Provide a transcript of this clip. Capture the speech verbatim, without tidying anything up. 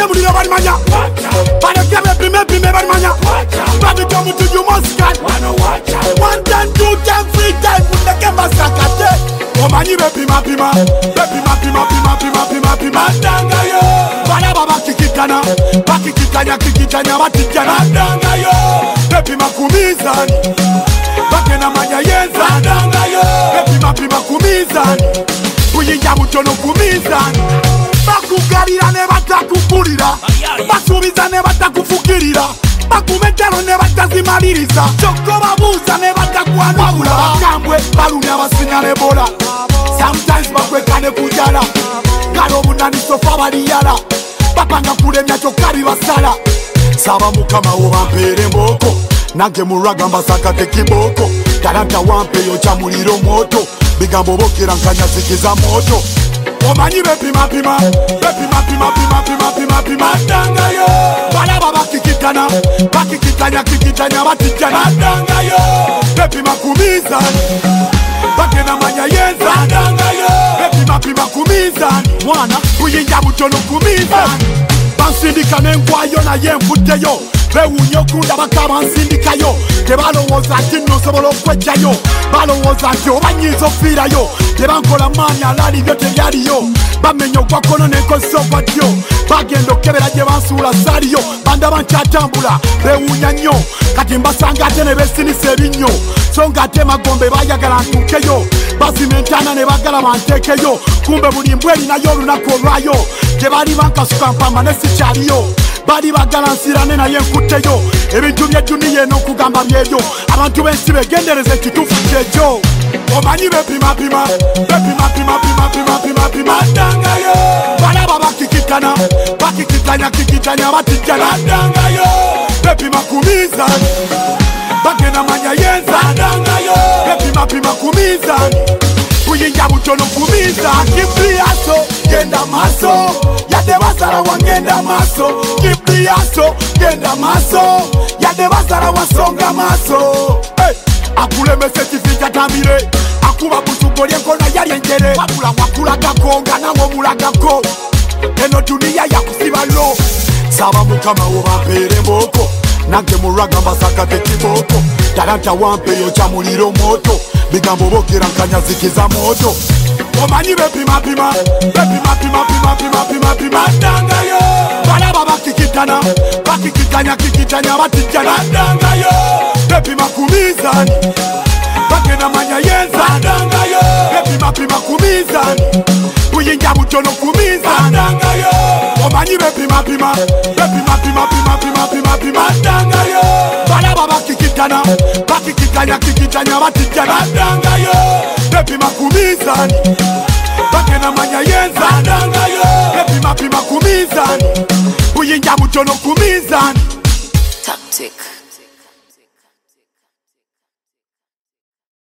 Bate muliro barimanya Bareke bepime pime barimanya Babito mutu you must cut One time, two time, three time Mundeke masakate Omanyi bepima pima Bepima pima pima pima pima pima Danga yo Bana baba kikitana Bakikitanya kikitanya batijana Danga yo Bepima kumizani Bakena manya yenza Danga yo Bepima pima kumizani Kuyinja mutono kumizani Bakugarira ne batakukulira Basubiza ne batakufukirira Bakumetero ne batazimaliriza Choko babuza ne batakwanagula Bakambwe balumya basinyale bola Sometimes bakwekane kujala Galo bunani sofa baliyala Bapanga kulemya chokari basala Saba mukama ubampere mboko Nange muraga mbasakate kiboko Talanta wampe yocha muliro moto Bigambo bokera nkanyazikiza moto Omanyi bepima pima Bepima pima pima pima pima pima Danga yo Balaba bakikitana Bakikitanya kikitanya batijana Danga yo Bepima kumizani Bakena manya yenza Danga yo Bepima pima kumizani Mwana kuyinja mutono kumizani Bansindika nengwayo na yenfuteyo Bewunyo kunda bakaba nsindikayo Tebalowooza nti nosobola okwejjayo balowooza nti obanyiza ofiirayo tebankola maani alaali byo tebyaliyo bamenya ogwakono n'enkozesa ogwadyo bagenda okebera gye bansuula saaliyo bandaba nkyatambula bewuunya nnyo kati mbasanga ate ne beesinisa ebinnyo so ng'ate magombe baayagala ntuukeyo bazima entaana ne bagala banteekeyo kumbe buli mbw erinayo olunaku olwayo tebali bankasuka mpamba ne sikyaliyo bali bagala nsirane naye nkutteyo ebintu by'edduniya eno okugamba byebyo abantu b'ensi begendereza ekituufu kyekyo omanyi bepima pima bepima pima pima pima pima pima Danga yo balaba bakikitana bakikitanya kikitanya batijana Danga yo bepima kumizani bagenda manya yenza Danga yo bepima pima kumizani kuyinja butono kumizani kibriaso genda maso yade basara wangenda maso kibriaso genda maso yade basara wasonga maso hey. Akulemese kifika tamire Akuba busugo lyenkona yali enjere Wabula wakulagako nga nawo mulagako Eno dunia ya kusibalo Saba mukama ubampere mboko Nange muraga mbasakate kiboko Talanta wampe yocha muliro moto Bigambo bokera nkanyazikiza moto Omanyi bepima pima Bepima pima pima pima pima pima Danga yo Balaba bakikitana Bakikitanya kikitanya batijana Danga yo Bepima kumizani Bagena manya yenza Danga yo Bepima pima kumizani Kuyinja butono kumizani Danga yo Omanyi bepima pima Bepima pima pima pima pima pima Danga yo Balaba bakikitana Bakikitanya kikitanya batijana Danga yo Bepima kumizani Bagena manya yenza Danga yo Bepima pima kumizani Kuyinja butono kumizani Tactic.